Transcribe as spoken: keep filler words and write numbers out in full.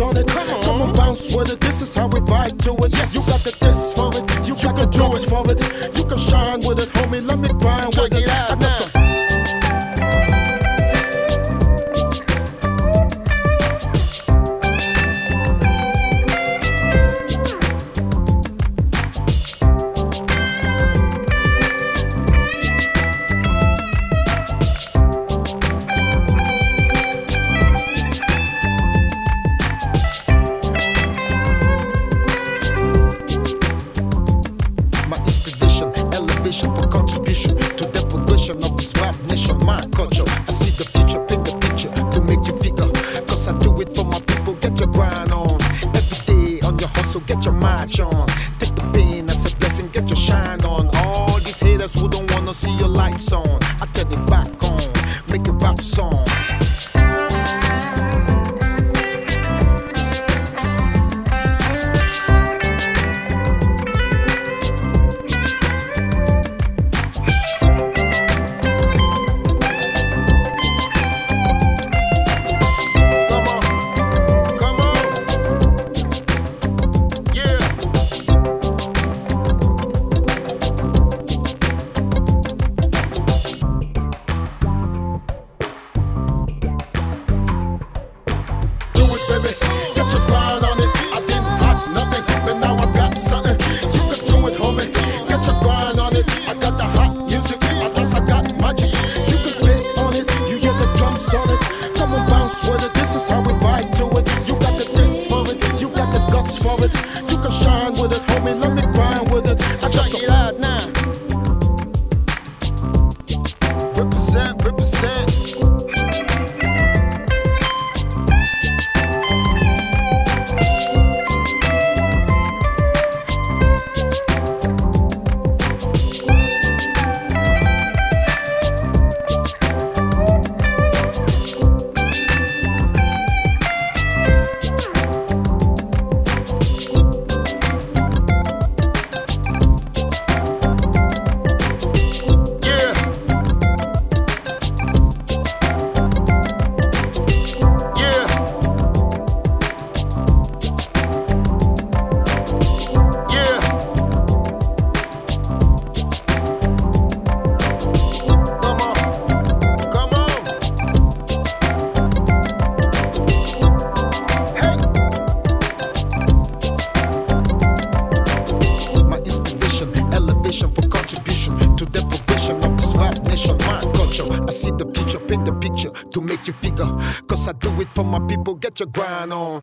on it. Come on, come on, bounce with it. This is how we vibe to it. Yes, you got the this for it. You, you got the drugs for it. You can shine with it, homie. Let me grind with it. I got some. For contribution to the progression of this rap nation, my culture. I see the future, paint the picture to make you figure. Cause I do it for my people, get your grind on. Every day on your hustle, get your march on. Take the pain as a blessing, get your shine on. All these haters who don't wanna see your lights on, I turn it back on, make a rap song. For it, you can shine with it, homie. Let me grind with it. I just it out now. Represent, represent. For contribution to the progression of this rap nation, my culture. I see the future, paint the picture to make you figure. Cause I do it for my people, get your grind on.